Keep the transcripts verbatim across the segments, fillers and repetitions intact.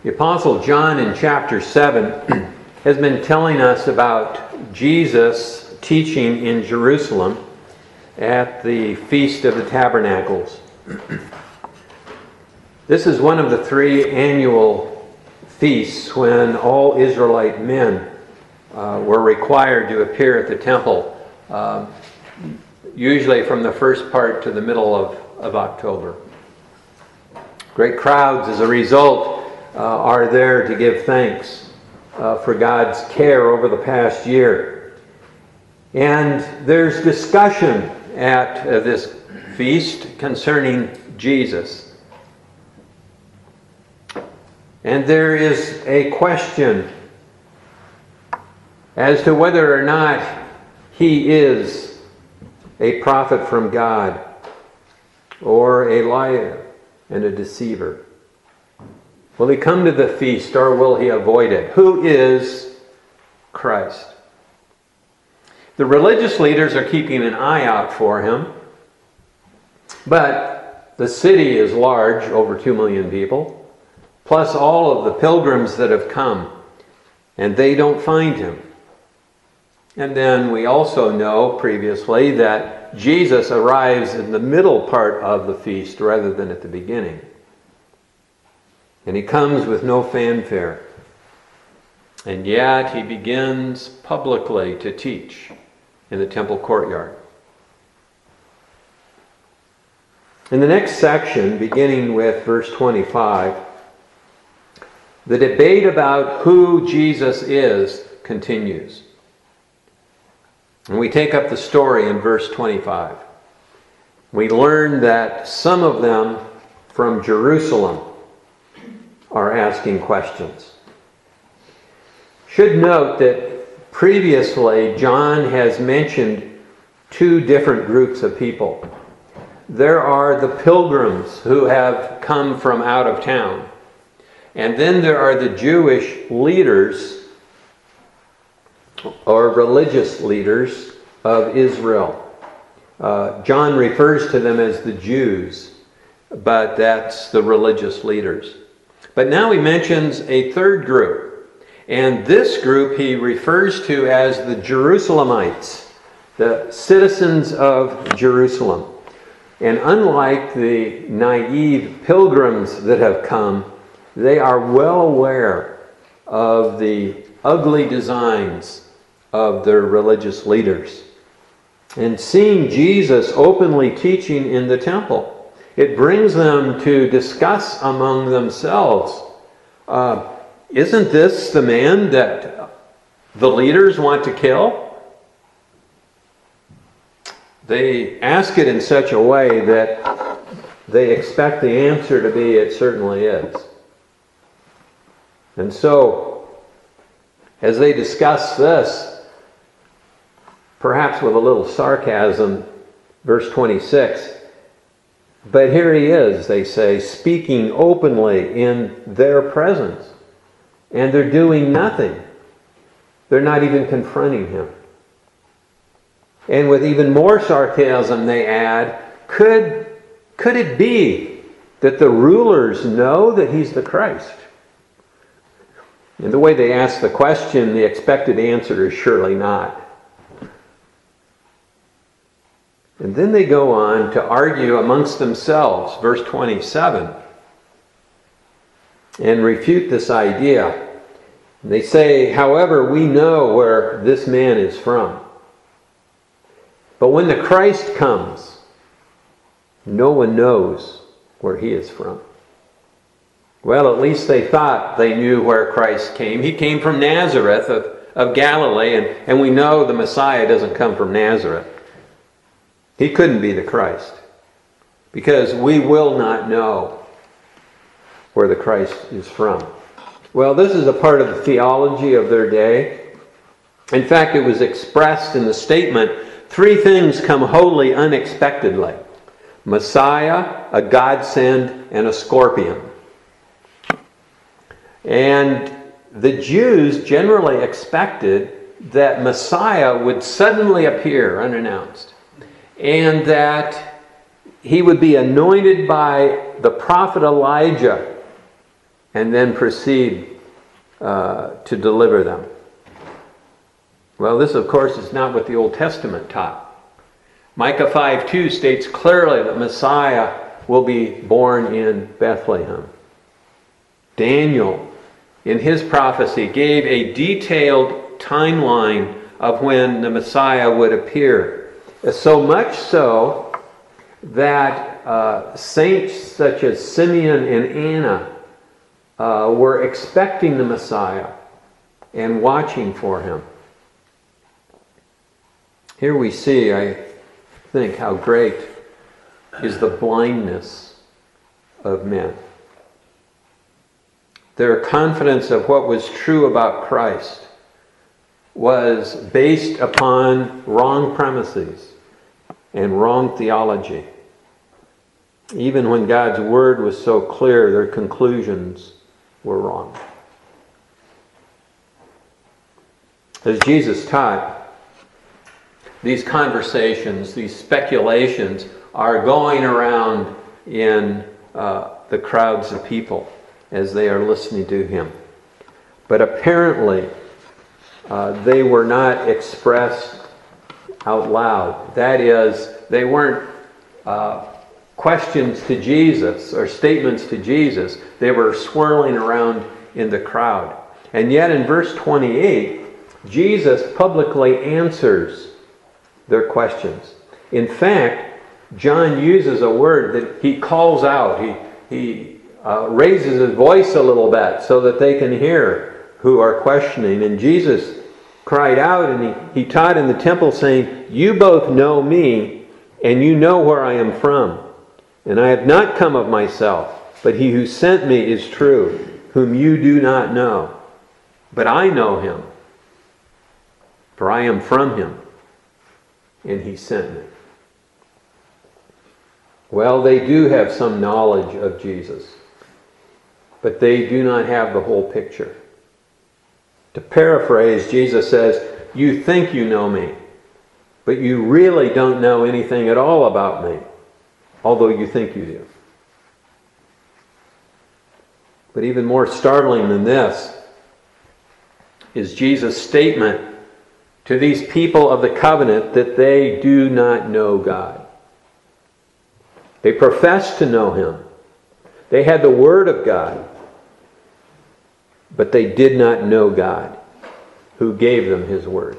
The Apostle John in chapter seven has been telling us about Jesus teaching in Jerusalem at the Feast of the Tabernacles. This is one of the three annual feasts when all Israelite men uh, were required to appear at the temple, uh, usually from the first part to the middle of, of October. Great crowds, as a result, uh, are there to give thanks uh, for God's care over the past year. And there's discussion at uh, this feast concerning Jesus. And there is a question as to whether or not he is a prophet from God or a liar and a deceiver. Will he come to the feast or will he avoid it? Who is Christ? The religious leaders are keeping an eye out for him, but the city is large, over two million people, plus all of the pilgrims that have come, and they don't find him. And then we also know previously that Jesus arrives in the middle part of the feast rather than at the beginning. And he comes with no fanfare. And yet he begins publicly to teach in the temple courtyard. In the next section, beginning with verse twenty-five, the debate about who Jesus is continues. And we take up the story in verse twenty-five. We learn that some of them from Jerusalem are asking questions. Should note that previously John has mentioned two different groups of people. There are the pilgrims who have come from out of town. And then there are the Jewish leaders or religious leaders of Israel. Uh, John refers to them as the Jews, but that's the religious leaders. But now he mentions a third group, and this group he refers to as the Jerusalemites, the citizens of Jerusalem. And unlike the naive pilgrims that have come, they are well aware of the ugly designs of their religious leaders. And seeing Jesus openly teaching in the temple, it brings them to discuss among themselves, uh, isn't this the man that the leaders want to kill? They ask it in such a way that they expect the answer to be, it certainly is. And so, as they discuss this, perhaps with a little sarcasm, verse twenty-six, but here he is, they say, speaking openly in their presence. And they're doing nothing. They're not even confronting him. And with even more sarcasm they add, could, could it be that the rulers know that he's the Christ? And the way they ask the question, the expected answer is surely not. And then they go on to argue amongst themselves, verse twenty-seven, and refute this idea. And they say, however, we know where this man is from. But when the Christ comes, no one knows where he is from. Well, at least they thought they knew where Christ came. He came from Nazareth of, of Galilee, and, and we know the Messiah doesn't come from Nazareth. He couldn't be the Christ, because we will not know where the Christ is from. Well, this is a part of the theology of their day. In fact, it was expressed in the statement, three things come wholly unexpectedly: Messiah, a godsend, and a scorpion. And the Jews generally expected that Messiah would suddenly appear unannounced, and that he would be anointed by the prophet Elijah and then proceed uh, to deliver them. Well, this, of course, is not what the Old Testament taught. Micah five two states clearly that Messiah will be born in Bethlehem. Daniel, in his prophecy, gave a detailed timeline of when the Messiah would appear. So much so that uh, saints such as Simeon and Anna uh, were expecting the Messiah and watching for him. Here we see, I think, how great is the blindness of men. Their confidence of what was true about Christ was based upon wrong premises and wrong theology. Even when God's word was so clear, their conclusions were wrong. As Jesus taught, these conversations, these speculations are going around in uh, the crowds of people as they are listening to him. But apparently, uh, they were not expressed out loud. That is, they weren't uh, questions to Jesus or statements to Jesus. They were swirling around in the crowd. And yet in verse twenty-eight, Jesus publicly answers their questions. In fact, John uses a word that he calls out. He, he uh, raises his voice a little bit so that they can hear who are questioning. And Jesus cried out and he, he taught in the temple saying, "You both know me and you know where I am from. And I have not come of myself, but he who sent me is true, whom you do not know. But I know him, for I am from him, and he sent me." Well, they do have some knowledge of Jesus, but they do not have the whole picture. To paraphrase, Jesus says, "You think you know me, but you really don't know anything at all about me, although you think you do." But even more startling than this is Jesus' statement to these people of the covenant that they do not know God. They profess to know him. They had the Word of God, but they did not know God, who gave them his Word.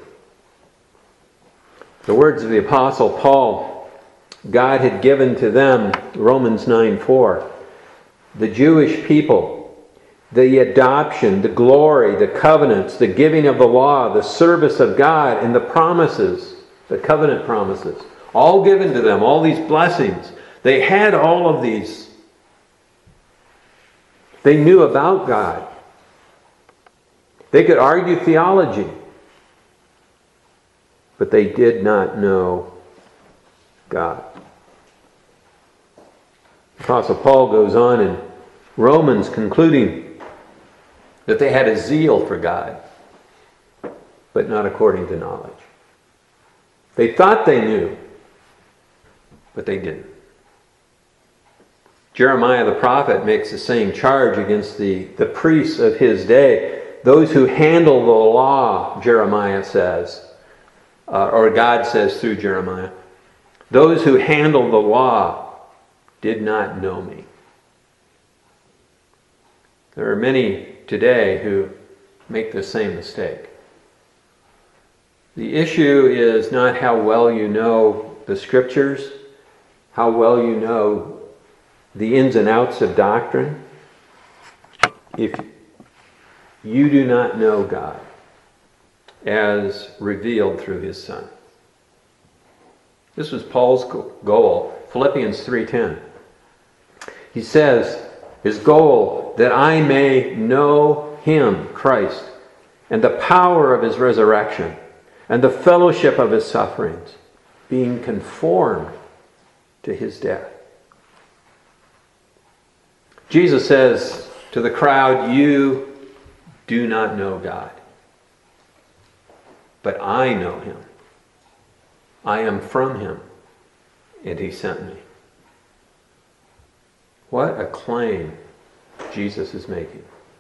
The words of the Apostle Paul, God had given to them, Romans nine four, the Jewish people, the adoption, the glory, the covenants, the giving of the law, the service of God, and the promises, the covenant promises, all given to them, all these blessings. They had all of these. They knew about God. They could argue theology, but they did not know God. Apostle Paul goes on in Romans concluding that they had a zeal for God, but not according to knowledge. They thought they knew, but they didn't. Jeremiah the prophet makes the same charge against the, the priests of his day. Those who handle the law, Jeremiah says, uh, or God says through Jeremiah, those who handle the law did not know me. There are many today who make the same mistake. The issue is not how well you know the Scriptures, how well you know the ins and outs of doctrine. If you do not know God as revealed through his Son. This was Paul's goal, Philippians three ten. He says, his goal, that I may know him, Christ, and the power of his resurrection, and the fellowship of his sufferings, being conformed to his death. Jesus says to the crowd, "You do not know God, but I know him. I am from him, and he sent me." What a claim Jesus is making.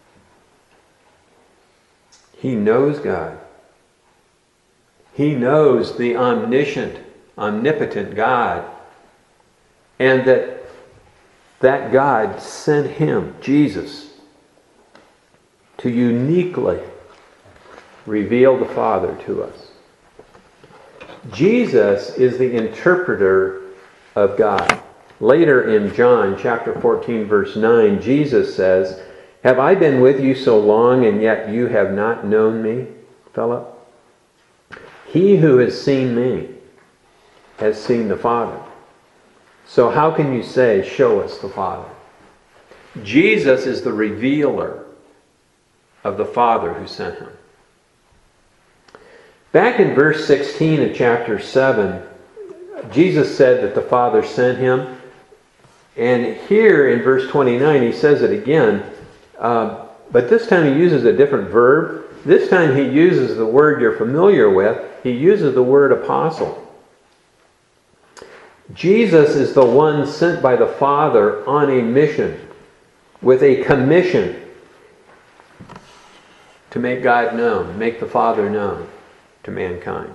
He knows God. He knows the omniscient, omnipotent God. And that that God sent him, Jesus, to uniquely reveal the Father to us. Jesus is the interpreter of God. Later in John chapter fourteen, verse nine, Jesus says, "Have I been with you so long, and yet you have not known me, Philip? He who has seen me has seen the Father. So how can you say, 'Show us the Father'?" Jesus is the revealer of the Father who sent him. Back in verse sixteen of chapter seven, Jesus said that the Father sent him. And here in verse twenty-nine, he says it again. Uh, but this time he uses a different verb. This time he uses the word you're familiar with. He uses the word apostle. Jesus is the one sent by the Father on a mission, with a commission to make God known, make the Father known to mankind.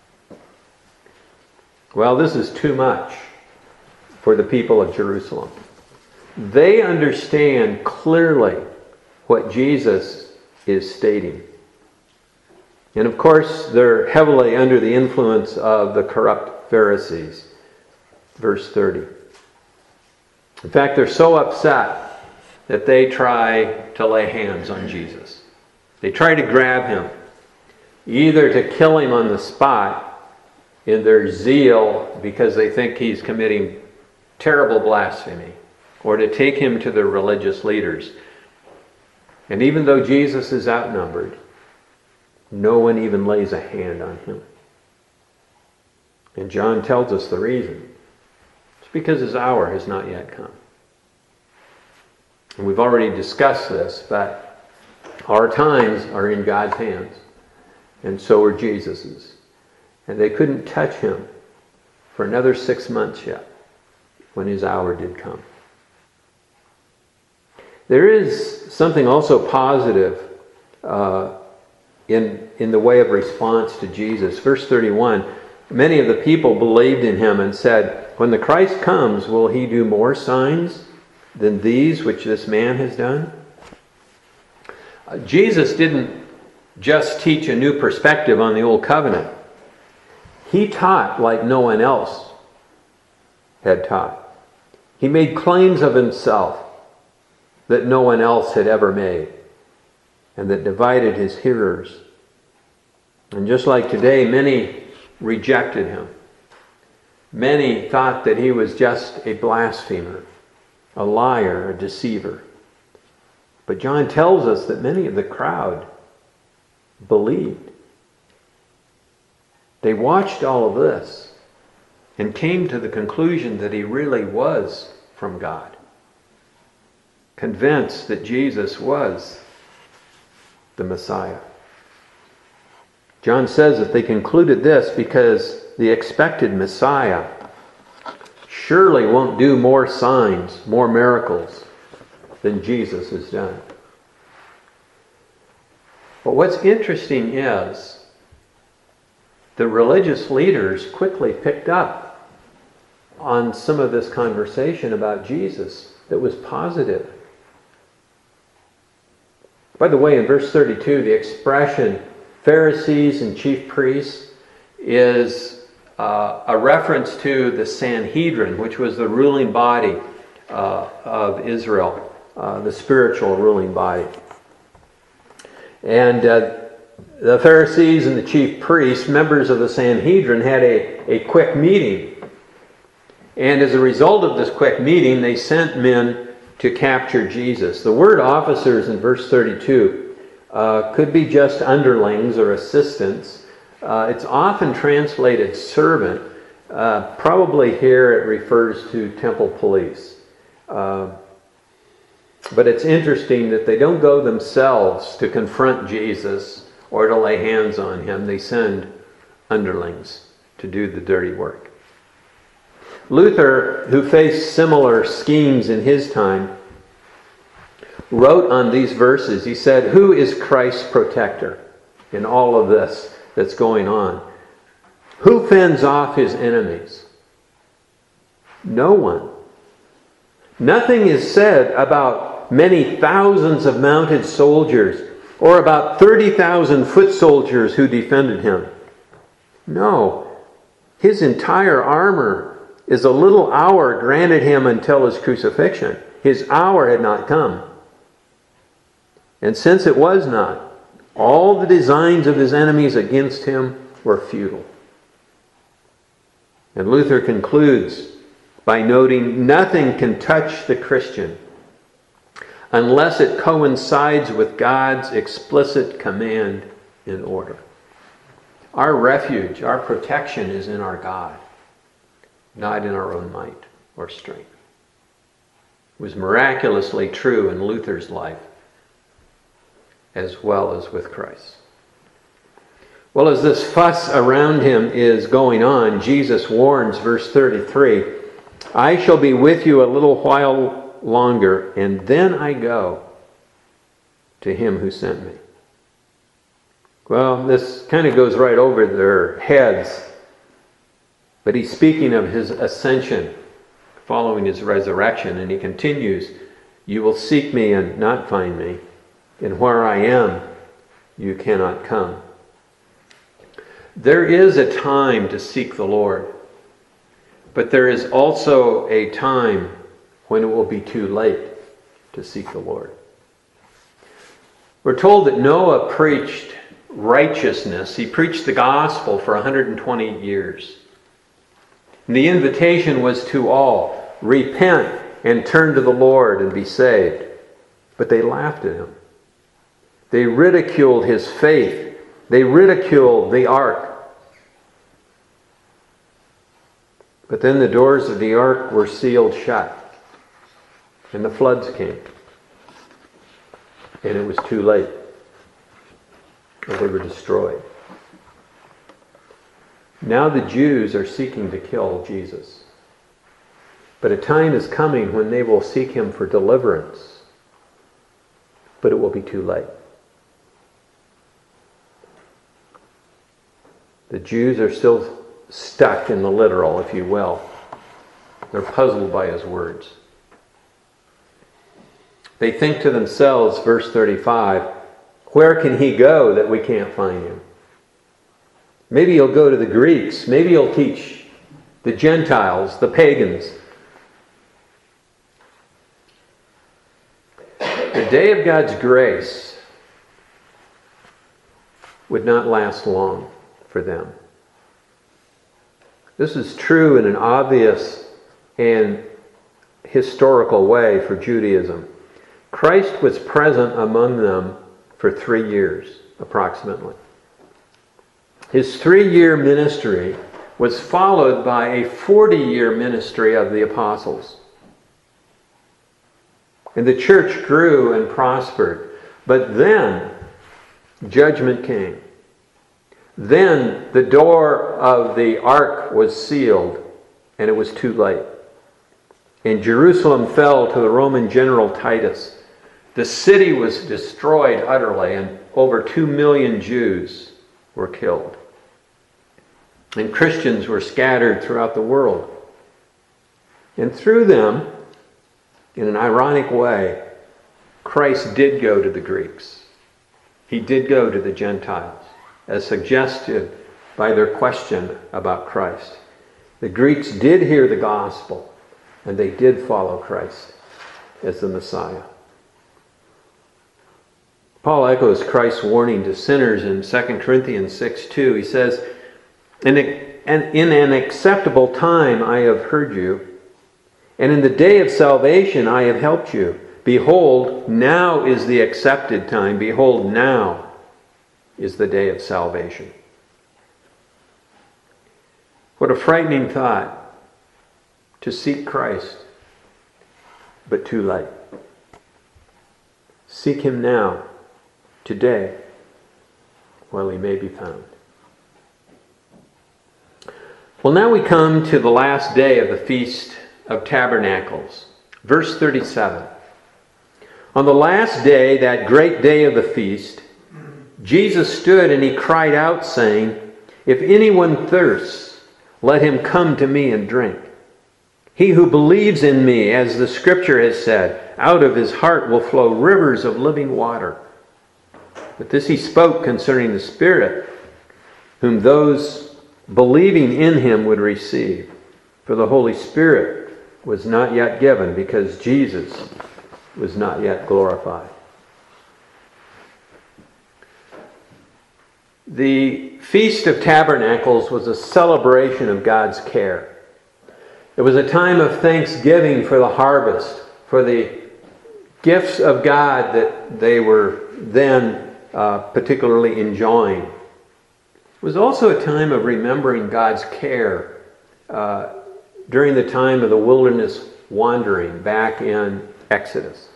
Well, this is too much for the people of Jerusalem. They understand clearly what Jesus is stating. And of course, they're heavily under the influence of the corrupt Pharisees. Verse thirty. In fact, they're so upset that they try to lay hands on Jesus. They try to grab him, either to kill him on the spot in their zeal because they think he's committing terrible blasphemy, or to take him to the religious leaders. And even though Jesus is outnumbered, no one even lays a hand on him. And John tells us the reason. It's because his hour has not yet come. And we've already discussed this, but our times are in God's hands, and so are Jesus's. And they couldn't touch him for another six months yet, when his hour did come. There is something also positive uh, in, in the way of response to Jesus. Verse thirty-one, many of the people believed in him and said, "When the Christ comes, will he do more signs than these which this man has done?" Uh, Jesus didn't just teach a new perspective on the old covenant. He taught like no one else had taught. He made claims of himself that no one else had ever made, and that divided his hearers. And just like today, many rejected him. Many thought that he was just a blasphemer, a liar, a deceiver. But John tells us that many of the crowd believed. They watched all of this and came to the conclusion that he really was from God, convinced that Jesus was the Messiah. John says that they concluded this because the expected Messiah surely won't do more signs, more miracles than Jesus has done. But what's interesting is the religious leaders quickly picked up on some of this conversation about Jesus that was positive. By the way, in verse thirty-two, the expression Pharisees and chief priests is uh, a reference to the Sanhedrin, which was the ruling body uh, of Israel, uh, the spiritual ruling body. And uh, the Pharisees and the chief priests, members of the Sanhedrin, had a, a quick meeting. And as a result of this quick meeting, they sent men to capture Jesus. The word officers in verse thirty-two uh, could be just underlings or assistants. Uh, it's often translated servant. Uh, probably here it refers to temple police. Uh, but it's interesting that they don't go themselves to confront Jesus or to lay hands on him. They send underlings to do the dirty work. Luther, who faced similar schemes in his time, wrote on these verses, he said, who is Christ's protector in all of this that's going on? Who fends off his enemies? No one. Nothing is said about many thousands of mounted soldiers or about thirty thousand foot soldiers who defended him. No. His entire armor is a little hour granted him until his crucifixion. His hour had not come. And since it was not, all the designs of his enemies against him were futile. And Luther concludes by noting, nothing can touch the Christian unless it coincides with God's explicit command and order. Our refuge, our protection is in our God, not in our own might or strength. It was miraculously true in Luther's life, as well as with Christ. Well, as this fuss around him is going on, Jesus warns, verse thirty-three, I shall be with you a little while longer, and then I go to him who sent me. Well, this kind of goes right over their heads, but he's speaking of his ascension following his resurrection, and he continues, you will seek me and not find me, and where I am, you cannot come. There is a time to seek the Lord, but there is also a time when it will be too late to seek the Lord. We're told that Noah preached righteousness. He preached the gospel for one hundred twenty years. And the invitation was to all, repent and turn to the Lord and be saved. But they laughed at him. They ridiculed his faith. They ridiculed the ark. But then the doors of the ark were sealed shut, and the floods came. And it was too late. And they were destroyed. Now the Jews are seeking to kill Jesus. But a time is coming when they will seek him for deliverance. But it will be too late. The Jews are still stuck in the literal, if you will. They're puzzled by his words. They think to themselves, verse thirty-five, where can he go that we can't find him? Maybe he'll go to the Greeks. Maybe he'll teach the Gentiles, the pagans. The day of God's grace would not last long for them. This is true in an obvious and historical way for Judaism. Christ was present among them for three years, approximately. His three-year ministry was followed by a forty-year ministry of the apostles. And the church grew and prospered. But then, judgment came. Then the door of the ark was sealed, and it was too late. And Jerusalem fell to the Roman general Titus. The city was destroyed utterly, and over two million Jews were killed. And Christians were scattered throughout the world. And through them, in an ironic way, Christ did go to the Greeks. He did go to the Gentiles, as suggested by their question about Christ. The Greeks did hear the gospel, and they did follow Christ as the Messiah. Paul echoes Christ's warning to sinners in Second Corinthians six two. He says, in an acceptable time I have heard you, and in the day of salvation I have helped you. Behold, now is the accepted time. Behold, now is the day of salvation. What a frightening thought, to seek Christ, but too late. Seek him now, today, while he may be found. Well, now we come to the last day of the Feast of Tabernacles. Verse thirty-seven. On the last day, that great day of the feast, Jesus stood and he cried out, saying, "If anyone thirsts, let him come to me and drink. He who believes in me, as the scripture has said, out of his heart will flow rivers of living water." But this he spoke concerning the Spirit, whom those believing in him would receive. For the Holy Spirit was not yet given, because Jesus was not yet glorified. The Feast of Tabernacles was a celebration of God's care. It was a time of thanksgiving for the harvest, for the gifts of God that they were then uh, particularly enjoying. It was also a time of remembering God's care uh, during the time of the wilderness wandering back in Exodus.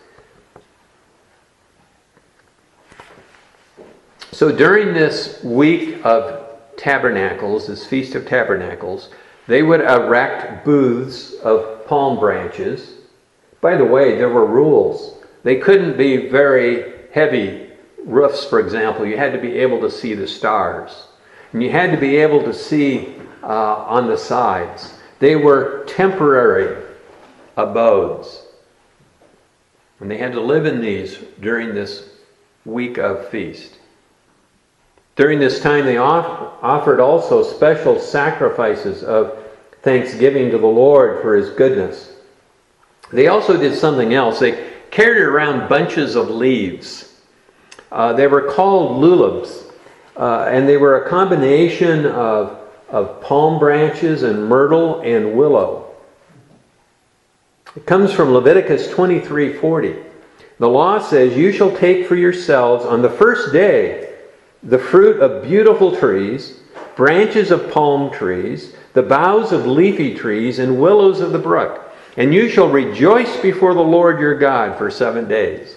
So during this week of Tabernacles, this Feast of Tabernacles, they would erect booths of palm branches. By the way, there were rules. They couldn't be very heavy roofs, for example. You had to be able to see the stars. And you had to be able to see uh, on the sides. They were temporary abodes. And they had to live in these during this week of feast. During this time, they off- offered also special sacrifices of thanksgiving to the Lord for his goodness. They also did something else. They carried around bunches of leaves. Uh, they were called lulabs, uh, and they were a combination of, of palm branches and myrtle and willow. It comes from Leviticus twenty-three forty. The law says, "You shall take for yourselves on the first day the fruit of beautiful trees, branches of palm trees, the boughs of leafy trees, and willows of the brook. And you shall rejoice before the Lord your God for seven days."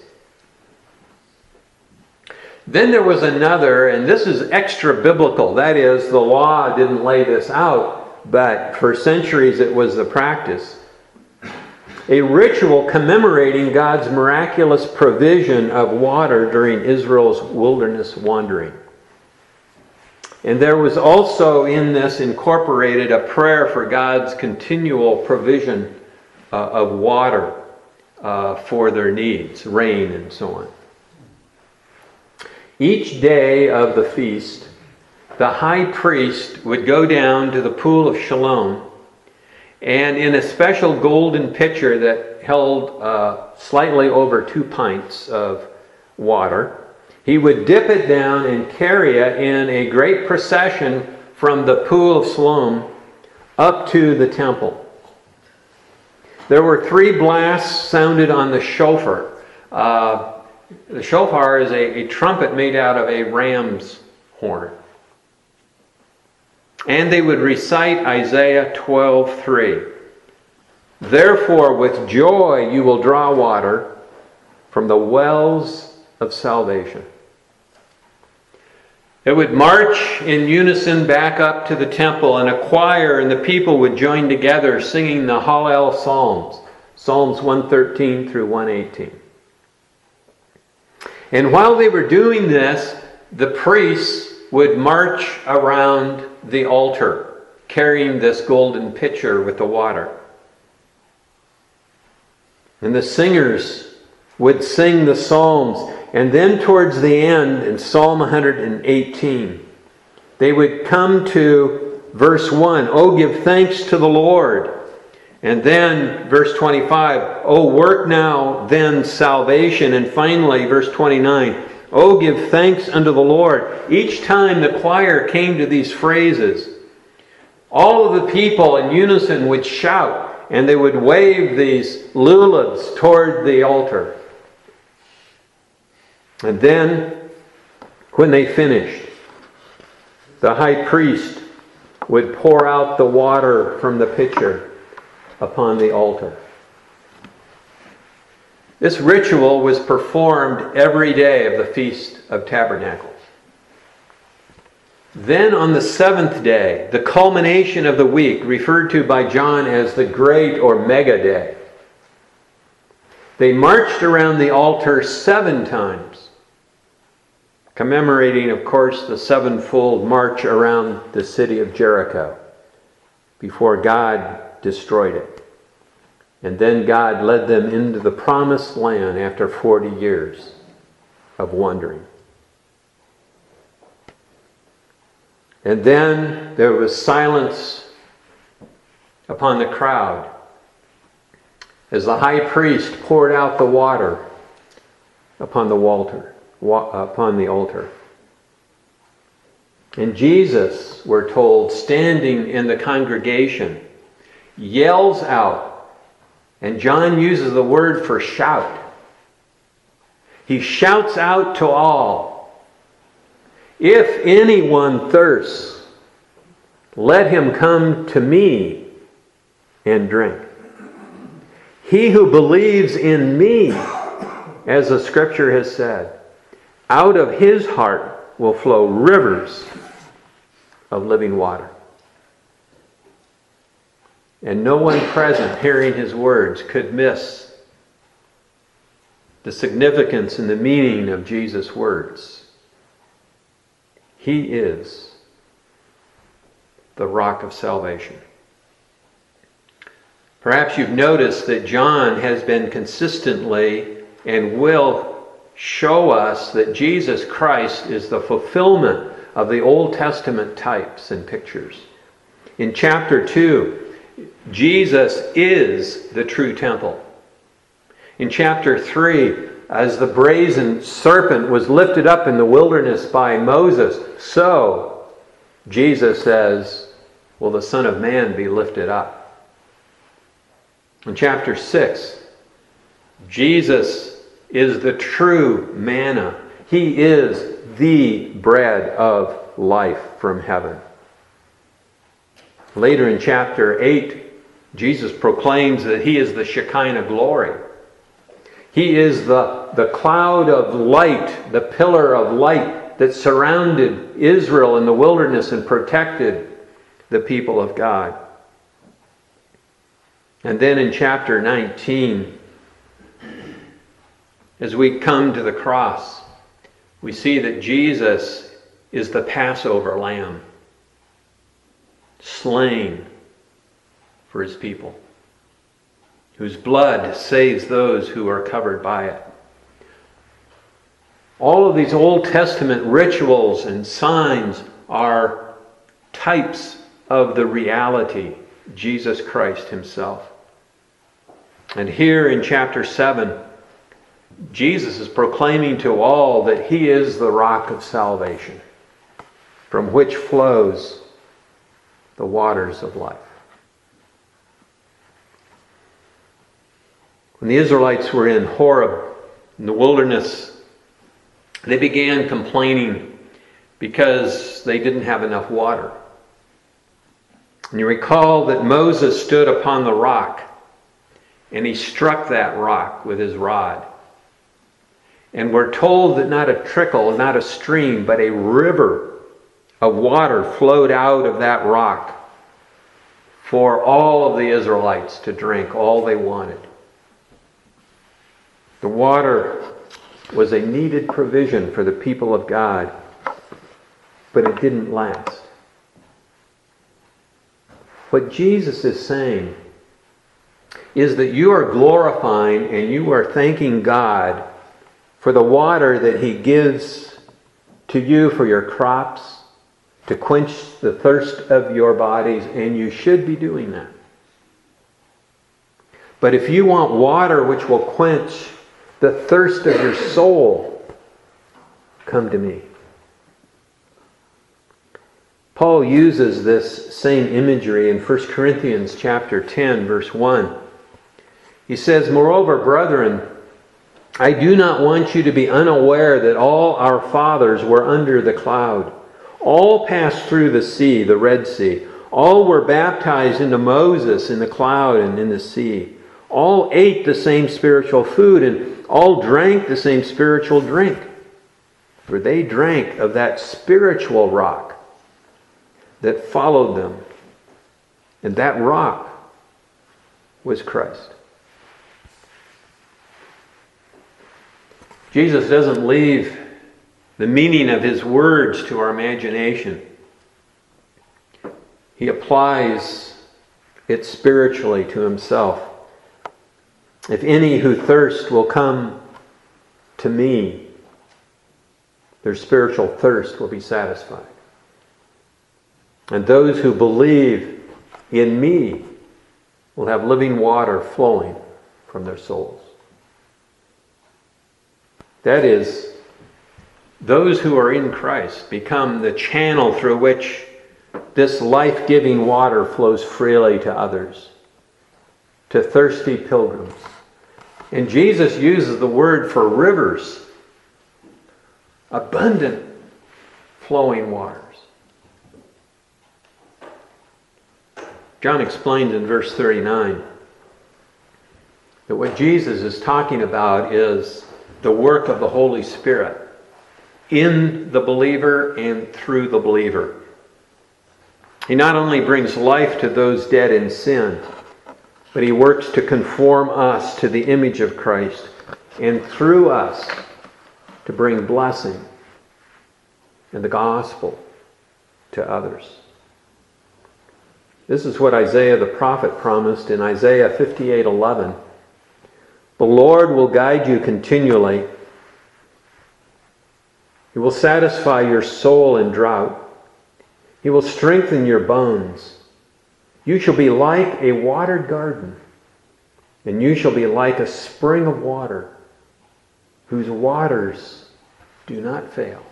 Then there was another, and this is extra biblical. That is, the law didn't lay this out, but for centuries it was the practice. A ritual commemorating God's miraculous provision of water during Israel's wilderness wandering. And there was also in this incorporated a prayer for God's continual provision uh, of water uh, for their needs, rain and so on. Each day of the feast, the high priest would go down to the pool of Siloam, and in a special golden pitcher that held uh, slightly over two pints of water, he would dip it down and carry it in a great procession from the pool of Siloam up to the temple. There were three blasts sounded on the shofar. Uh, the shofar is a, a trumpet made out of a ram's horn. And they would recite Isaiah twelve three. "Therefore with joy you will draw water from the wells of salvation." It would march in unison back up to the temple, and a choir and the people would join together singing the Hallel Psalms, Psalms one thirteen through one eighteen. And while they were doing this, the priests would march around the altar, carrying this golden pitcher with the water. And the singers would sing the psalms. And then towards the end, in Psalm one eighteen, they would come to verse one, "Oh, give thanks to the Lord." And then verse twenty-five, "Oh, work now then salvation." And finally, verse twenty-nine, "Oh, give thanks unto the Lord." Each time the choir came to these phrases, all of the people in unison would shout, and they would wave these lulabs toward the altar. And then, when they finished, the high priest would pour out the water from the pitcher upon the altar. This ritual was performed every day of the Feast of Tabernacles. Then on the seventh day, the culmination of the week, referred to by John as the Great or Mega Day, They marched around the altar seven times, commemorating, of course, the sevenfold march around the city of Jericho before God destroyed it. And then God led them into the promised land after forty years of wandering. And then there was silence upon the crowd as the high priest poured out the water upon the altar, upon the altar. And Jesus, we're told, standing in the congregation, yells out, and John uses the word for shout. He shouts out to all, "If anyone thirsts, let him come to me and drink. He who believes in me, as the scripture has said, out of his heart will flow rivers of living water." And no one present hearing his words could miss the significance and the meaning of Jesus' words. He is the rock of salvation. Perhaps you've noticed that John has been consistently and will show us that Jesus Christ is the fulfillment of the Old Testament types and pictures. In chapter two, Jesus is the true temple. In chapter three, as the brazen serpent was lifted up in the wilderness by Moses, so Jesus says, will the Son of Man be lifted up. In chapter six, Jesus is the true manna. He is the bread of life from heaven. Later in chapter eight, Jesus proclaims that He is the Shekinah glory. He is the, the cloud of light, the pillar of light that surrounded Israel in the wilderness and protected the people of God. And then in chapter nineteen, as we come to the cross, we see that Jesus is the Passover lamb, slain for His people, whose blood saves those who are covered by it. All of these Old Testament rituals and signs are types of the reality, Jesus Christ Himself. And here in chapter seven, Jesus is proclaiming to all that He is the rock of salvation, from which flows the waters of life. When the Israelites were in Horeb, in the wilderness, they began complaining because they didn't have enough water. And you recall that Moses stood upon the rock and he struck that rock with his rod. And we're told that not a trickle, not a stream, but a river of water flowed out of that rock for all of the Israelites to drink, all they wanted. The water was a needed provision for the people of God, but it didn't last. What Jesus is saying is that you are glorifying and you are thanking God for the water that He gives to you for your crops, to quench the thirst of your bodies, and you should be doing that. But if you want water which will quench the thirst of your soul, come to me. Paul uses this same imagery in First Corinthians chapter ten, verse one. He says, "Moreover, brethren, I do not want you to be unaware that all our fathers were under the cloud. All passed through the sea, the Red Sea. All were baptized into Moses in the cloud and in the sea. All ate the same spiritual food, and all drank the same spiritual drink. For they drank of that spiritual rock that followed them. And that rock was Christ." Jesus doesn't leave the meaning of his words to our imagination. He applies it spiritually to himself. If any who thirst will come to me, their spiritual thirst will be satisfied. And those who believe in me will have living water flowing from their souls. That is, those who are in Christ become the channel through which this life-giving water flows freely to others, to thirsty pilgrims. And Jesus uses the word for rivers, abundant flowing waters. John explains in verse thirty-nine that what Jesus is talking about is the work of the Holy Spirit in the believer and through the believer. He not only brings life to those dead in sin, but he works to conform us to the image of Christ, and through us to bring blessing and the gospel to others. This is what Isaiah the prophet promised in Isaiah fifty-eight eleven. The Lord will guide you continually. He will satisfy your soul in drought. He will strengthen your bones. You shall be like a watered garden, and you shall be like a spring of water, whose waters do not fail.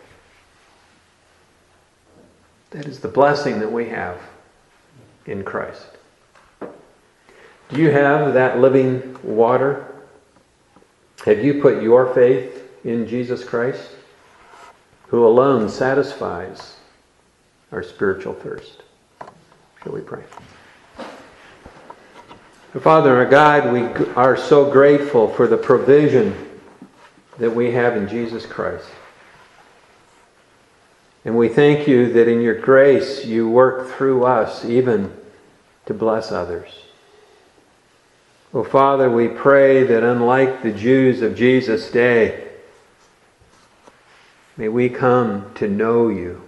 That is the blessing that we have in Christ. Do you have that living water? Have you put your faith in Jesus Christ, who alone satisfies our spiritual thirst? Shall we pray? Father, our God, we are so grateful for the provision that we have in Jesus Christ. And we thank you that in your grace you work through us even to bless others. Oh, Father, we pray that unlike the Jews of Jesus' day, may we come to know you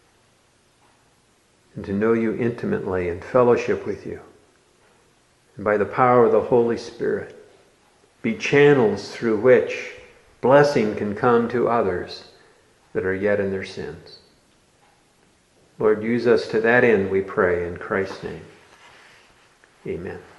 and to know you intimately and fellowship with you. And by the power of the Holy Spirit, be channels through which blessing can come to others that are yet in their sins. Lord, use us to that end, we pray, in Christ's name. Amen.